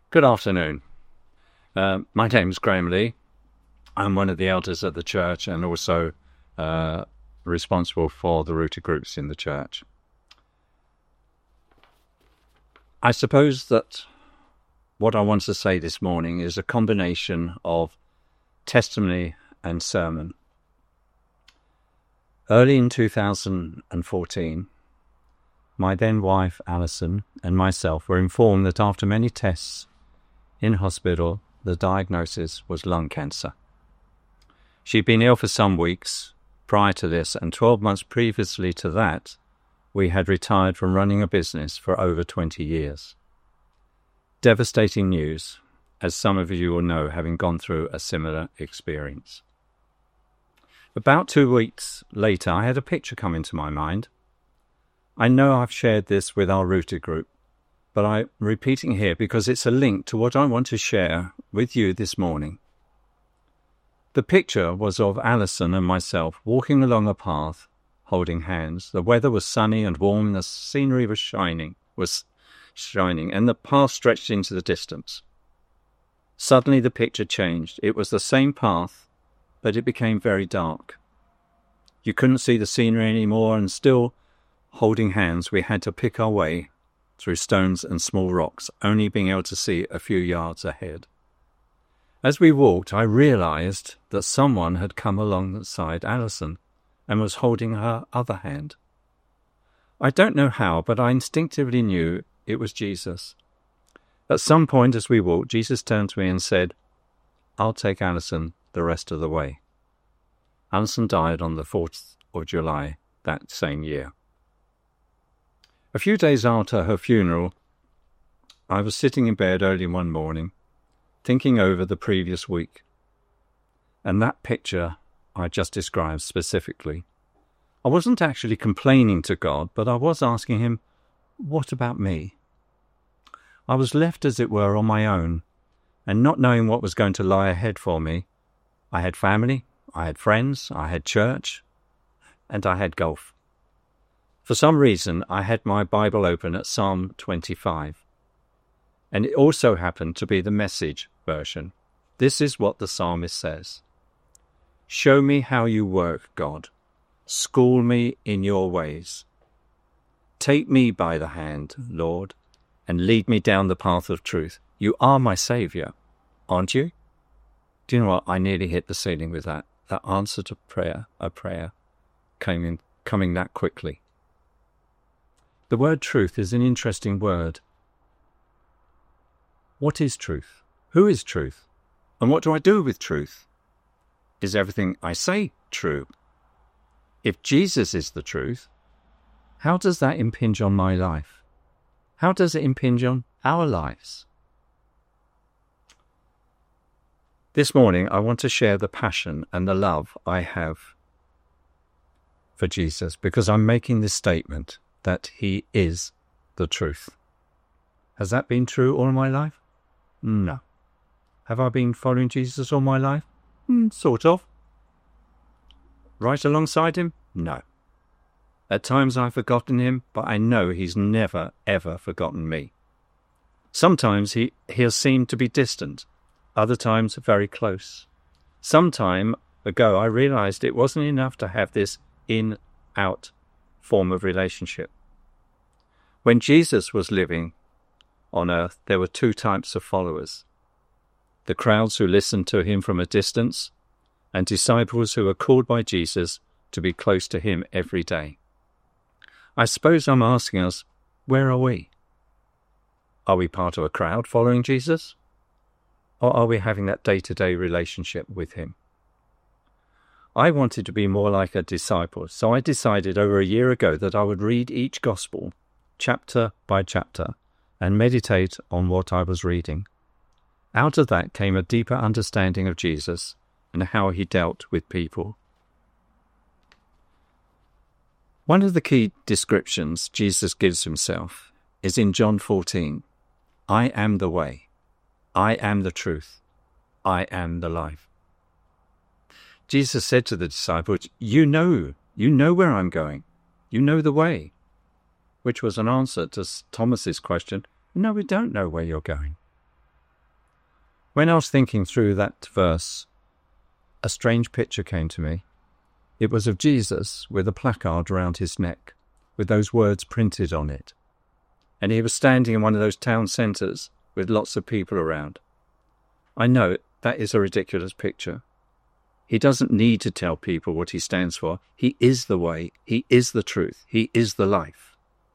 Good afternoon. My name's Graham Lee. I'm one of the elders at the church and also responsible for the rooted groups in the church. I suppose that what I want to say this morning is a combination of testimony and sermon. Early in 2014, my then wife Alison and myself were informed that after many tests in hospital, the diagnosis was lung cancer. She'd been ill for some weeks prior to this, and 12 months previously to that, we had retired from running a business for over 20 years. Devastating news, as some of you will know, having gone through a similar experience. About 2 weeks later, I had a picture come into my mind. I know I've shared this with our rooted group, but I'm repeating here because it's a link to what I want to share with you this morning. The picture was of Alison and myself walking along a path, holding hands. The weather was sunny and warm, and the scenery was shining, and the path stretched into the distance. Suddenly the picture changed. It was the same path, but it became very dark. You couldn't see the scenery anymore, and still holding hands, we had to pick our way through stones and small rocks, only being able to see a few yards ahead. As we walked, I realized that someone had come alongside Alison and was holding her other hand. I don't know how, but I instinctively knew it was Jesus. At some point as we walked, Jesus turned to me and said, "I'll take Alison the rest of the way." Alison died on the 4th of July that same year. A few days after her funeral, I was sitting in bed early one morning, thinking over the previous week, and that picture I just described specifically. I wasn't actually complaining to God, but I was asking him, what about me? I was left, as it were, on my own, and not knowing what was going to lie ahead for me. I had family, I had friends, I had church, and I had golf. For some reason, I had my Bible open at Psalm 25, and it also happened to be the Message version. This is what the psalmist says: "Show me how you work, God. School me in your ways. Take me by the hand, Lord, and lead me down the path of truth. You are my Saviour, aren't you?" Do you know what? I nearly hit the ceiling with that. That answer to a prayer coming that quickly. The word truth is an interesting word. What is truth? Who is truth? And what do I do with truth? Is everything I say true? If Jesus is the truth, how does that impinge on my life? How does it impinge on our lives? This morning, I want to share the passion and the love I have for Jesus, because I'm making this statement that he is the truth. Has that been true all my life? No. Have I been following Jesus all my life? Sort of. Right alongside him? No. At times I've forgotten him, but I know he's never, ever forgotten me. Sometimes he'll seem to be distant, other times very close. Some time ago I realized it wasn't enough to have this in-out form of relationship. When Jesus was living on earth, there were two types of followers: the crowds who listened to him from a distance, and disciples who were called by Jesus to be close to him every day. I suppose I'm asking us, where are we? Are we part of a crowd following Jesus? Or are we having that day-to-day relationship with him? I wanted to be more like a disciple, so I decided over a year ago that I would read each gospel, chapter by chapter, and meditate on what I was reading. Out of that came a deeper understanding of Jesus and how he dealt with people. One of the key descriptions Jesus gives himself is in John 14. I am the way. I am the truth. I am the life. Jesus said to the disciples, you know where I'm going. You know the way. Which was an answer to Thomas's question, no, we don't know where you're going. When I was thinking through that verse, a strange picture came to me. It was of Jesus with a placard around his neck, with those words printed on it. And he was standing in one of those town centres with lots of people around. I know that is a ridiculous picture. He doesn't need to tell people what he stands for. He is the way. He is the truth. He is the life.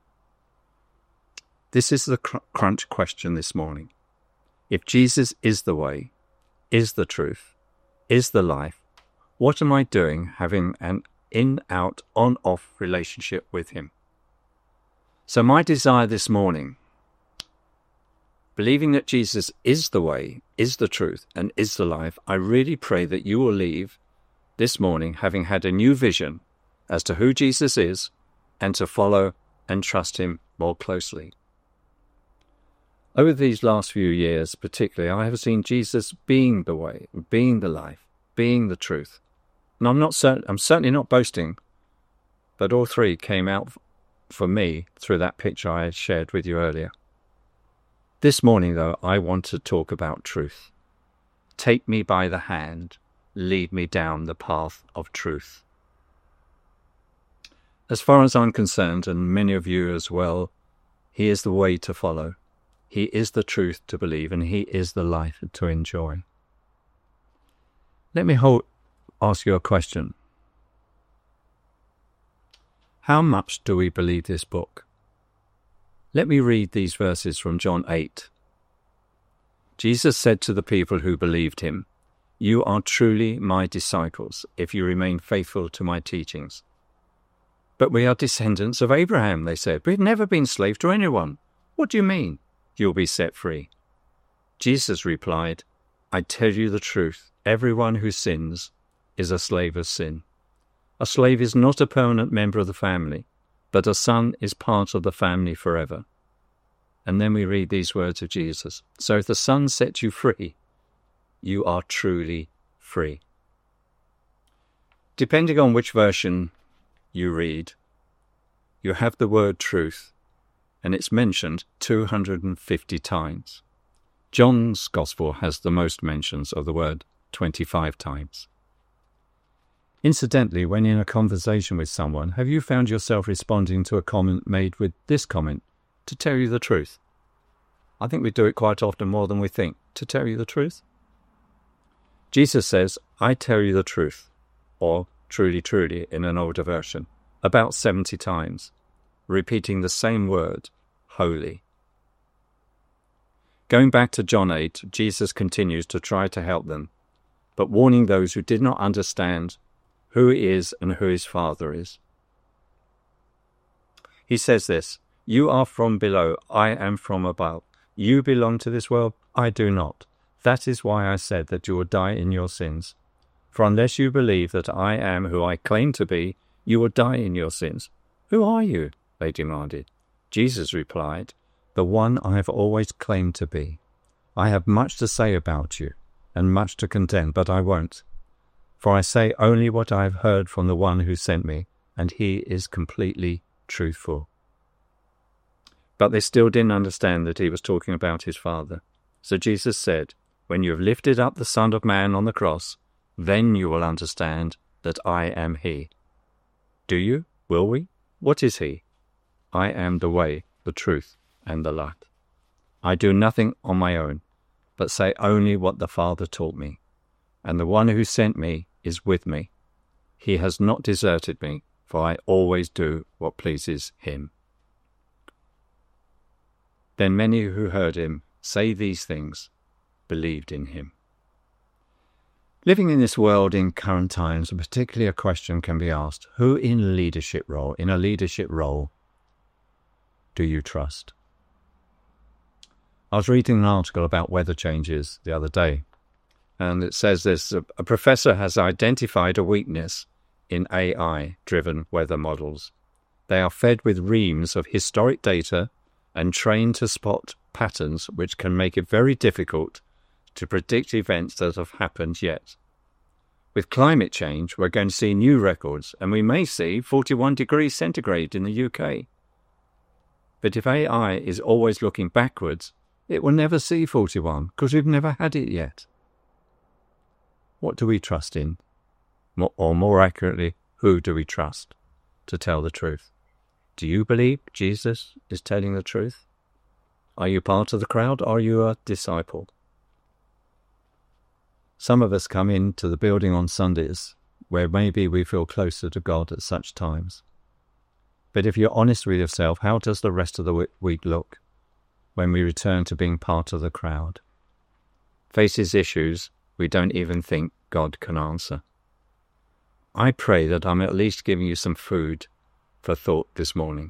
This is the crunch question this morning. If Jesus is the way, is the truth, is the life, what am I doing having an in-out, on-off relationship with him? So my desire this morning, believing that Jesus is the way, is the truth, and is the life, I really pray that you will leave this morning having had a new vision as to who Jesus is and to follow and trust him more closely. Over these last few years particularly, I have seen Jesus being the way, being the life, being the truth. And I'm certainly not boasting, but all three came out for me through that picture I shared with you earlier. This morning, though, I want to talk about truth. Take me by the hand, lead me down the path of truth. As far as I'm concerned, and many of you as well, he is the way to follow. He is the truth to believe, and he is the life to enjoy. Let me ask you a question. How much do we believe this book? Let me read these verses from John 8. Jesus said to the people who believed him, "You are truly my disciples, if you remain faithful to my teachings." "But we are descendants of Abraham," they said. "We've never been slaves to anyone." "What do you mean? You'll be set free." Jesus replied, "I tell you the truth. Everyone who sins is a slave of sin. A slave is not a permanent member of the family, but a son is part of the family forever." And then we read these words of Jesus. "So if the Son sets you free, you are truly free." Depending on which version you read, you have the word truth, and it's mentioned 250 times. John's Gospel has the most mentions of the word 25 times. Incidentally, when in a conversation with someone, have you found yourself responding to a comment made with this comment, "To tell you the truth"? I think we do it quite often, more than we think. To tell you the truth? Jesus says, "I tell you the truth," or "truly, truly" in an older version, about 70 times, repeating the same word, holy. Going back to John 8, Jesus continues to try to help them, but warning those who did not understand who he is and who his Father is. He says this, "You are from below, I am from above. You belong to this world, I do not. That is why I said that you will die in your sins. For unless you believe that I am who I claim to be, you will die in your sins." "Who are you?" they demanded. Jesus replied, "The one I have always claimed to be. I have much to say about you, and much to condemn, but I won't. For I say only what I have heard from the one who sent me, and he is completely truthful." But they still didn't understand that he was talking about his Father. So Jesus said, "When you have lifted up the Son of Man on the cross, then you will understand that I am he." Do you? Will we? What is he? "I am the way, the truth, and the life. I do nothing on my own, but say only what the Father taught me. And the one who sent me is with me. He has not deserted me, for I always do what pleases him." Then many who heard him say these things believed in him. Living in this world in current times, particularly a question can be asked, who in a leadership role do you trust? I was reading an article about weather changes the other day, and it says this, a professor has identified a weakness in AI-driven weather models. They are fed with reams of historic data and trained to spot patterns which can make it very difficult to predict events that have happened yet. With climate change, we're going to see new records, and we may see 41 degrees centigrade in the UK. But if AI is always looking backwards, It will never see 41 because we've never had it yet. What do we trust in? Or more accurately, who do we trust to tell the truth? Do you believe Jesus is telling the truth? Are you part of the crowd or are you a disciple? Some of us come into the building on Sundays where maybe we feel closer to God at such times. But if you're honest with yourself, how does the rest of the week look when we return to being part of the crowd? Faces issues we don't even think God can answer. I pray that I'm at least giving you some food for thought this morning.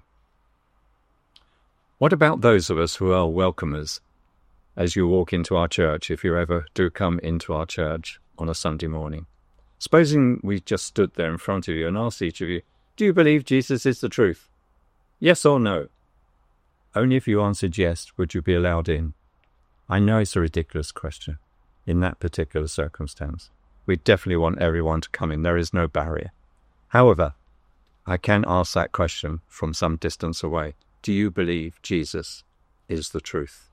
What about those of us who are welcomers as you walk into our church, if you ever do come into our church on a Sunday morning? Supposing we just stood there in front of you and asked each of you, do you believe Jesus is the truth? Yes or no? Only if you answered yes would you be allowed in. I know it's a ridiculous question in that particular circumstance. We definitely want everyone to come in. There is no barrier. However, I can ask that question from some distance away. Do you believe Jesus is the truth?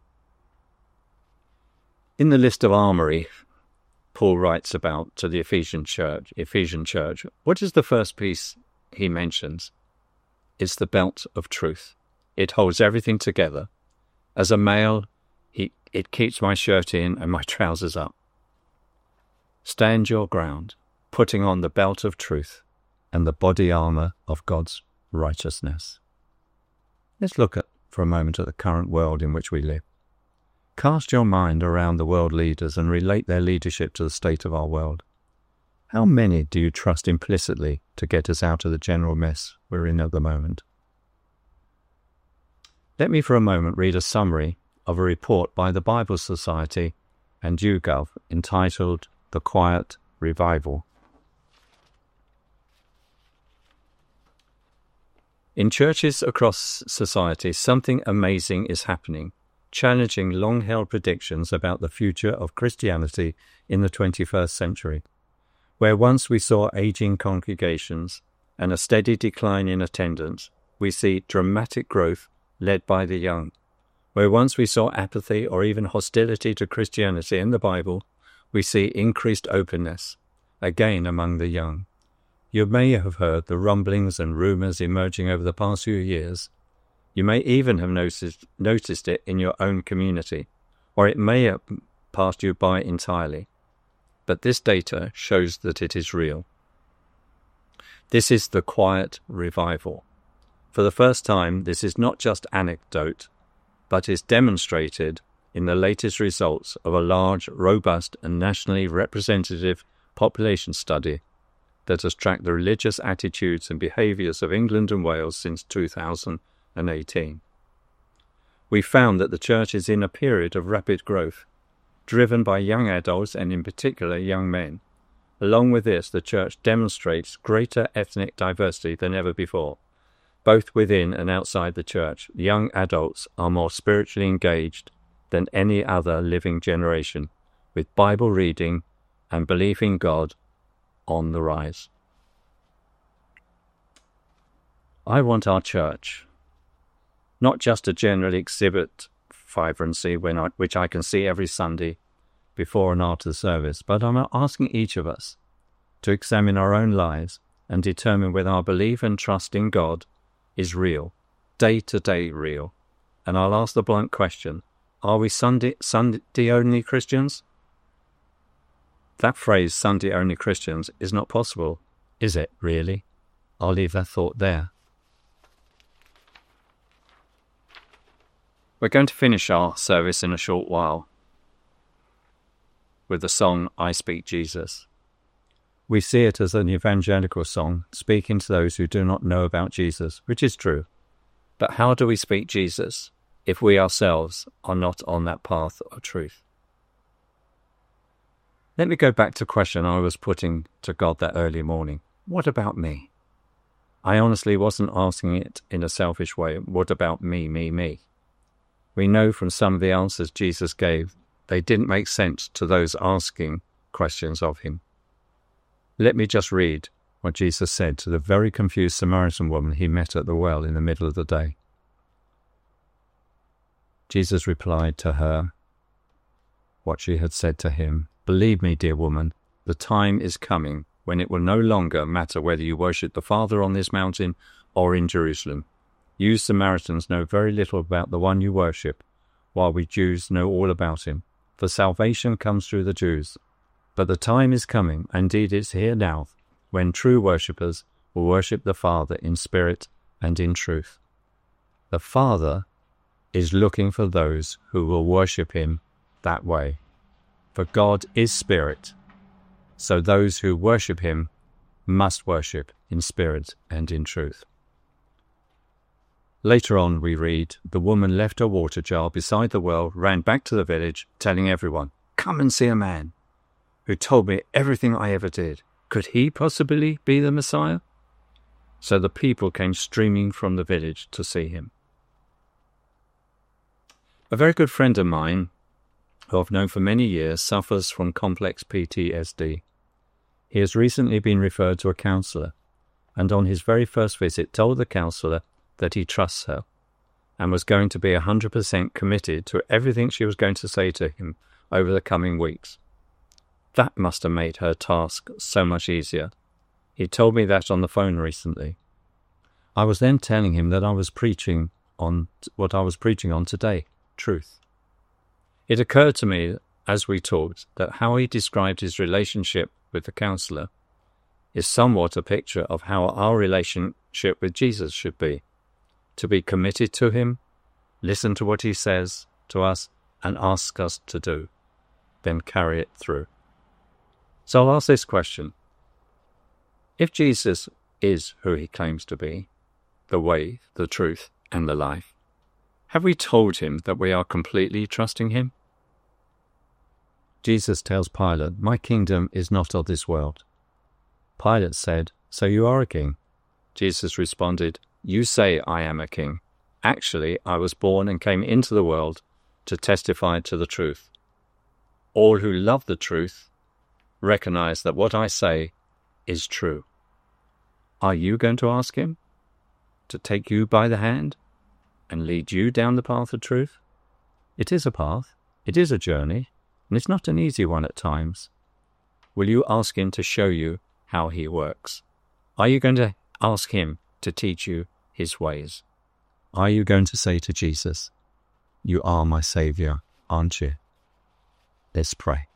In the list of armory Paul writes about to the Ephesian church, what is the first piece he mentions? It's the belt of truth. It holds everything together. As a male, it keeps my shirt in and my trousers up. Stand your ground, putting on the belt of truth and the body armour of God's righteousness. Let's look for a moment at the current world in which we live. Cast your mind around the world leaders and relate their leadership to the state of our world. How many do you trust implicitly to get us out of the general mess we're in at the moment? Let me for a moment read a summary of a report by the Bible Society and YouGov entitled The Quiet Revival. In churches across society, something amazing is happening, challenging long-held predictions about the future of Christianity in the 21st century. Where once we saw aging congregations and a steady decline in attendance, we see dramatic growth led by the young. Where once we saw apathy or even hostility to Christianity in the Bible, we see increased openness, again among the young. You may have heard the rumblings and rumours emerging over the past few years. You may even have noticed it in your own community, or it may have passed you by entirely. But this data shows that it is real. This is the quiet revival. For the first time, this is not just anecdote, but is demonstrated in the latest results of a large, robust and nationally representative population study that has tracked the religious attitudes and behaviours of England and Wales since 2018. We found that the church is in a period of rapid growth, driven by young adults and in particular young men. Along with this, the church demonstrates greater ethnic diversity than ever before. Both within and outside the church, young adults are more spiritually engaged than any other living generation, with Bible reading and belief in God on the rise. I want our church not just to generally exhibit vibrancy which I can see every Sunday before and after the service, but I'm asking each of us to examine our own lives and determine whether our belief and trust in God is real, day-to-day real. And I'll ask the blunt question, are we Sunday-only Christians? That phrase, Sunday-only Christians, is not possible, is it, really? I'll leave that thought there. We're going to finish our service in a short while with the song, I Speak Jesus. We see it as an evangelical song, speaking to those who do not know about Jesus, which is true. But how do we speak Jesus if we ourselves are not on that path of truth? Let me go back to the question I was putting to God that early morning. What about me? I honestly wasn't asking it in a selfish way. What about me, me, me? We know from some of the answers Jesus gave, they didn't make sense to those asking questions of him. Let me just read what Jesus said to the very confused Samaritan woman he met at the well in the middle of the day. Jesus replied to her what she had said to him. "Believe me, dear woman, the time is coming when it will no longer matter whether you worship the Father on this mountain or in Jerusalem. You Samaritans know very little about the one you worship, while we Jews know all about him. For salvation comes through the Jews. But the time is coming, indeed it's here now, when true worshippers will worship the Father in spirit and in truth. The Father is looking for those who will worship him that way. For God is spirit, so those who worship him must worship in spirit and in truth." Later on we read, "The woman left her water jar beside the well, ran back to the village, telling everyone, 'Come and see a man who told me everything I ever did. Could he possibly be the Messiah?' So the people came streaming from the village to see him." A very good friend of mine, who I've known for many years, suffers from complex PTSD. He has recently been referred to a counsellor, and on his very first visit told the counsellor that he trusts her and was going to be 100% committed to everything she was going to say to him over the coming weeks. That must have made her task so much easier. He told me that on the phone recently. I was then telling him that I was preaching on what I was preaching on today, truth. It occurred to me as we talked that how he described his relationship with the counsellor is somewhat a picture of how our relationship with Jesus should be. To be committed to him, listen to what he says to us and ask us to do, then carry it through. So I'll ask this question. If Jesus is who he claims to be, the way, the truth, and the life, have we told him that we are completely trusting him? Jesus tells Pilate, "My kingdom is not of this world." Pilate said, "So you are a king?" Jesus responded, "You say I am a king. Actually, I was born and came into the world to testify to the truth. All who love the truth recognize that what I say is true." Are you going to ask him to take you by the hand and lead you down the path of truth? It is a path, it is a journey, and it's not an easy one at times. Will you ask him to show you how he works? Are you going to ask him to teach you his ways? Are you going to say to Jesus, "You are my Saviour, aren't you?" Let's pray.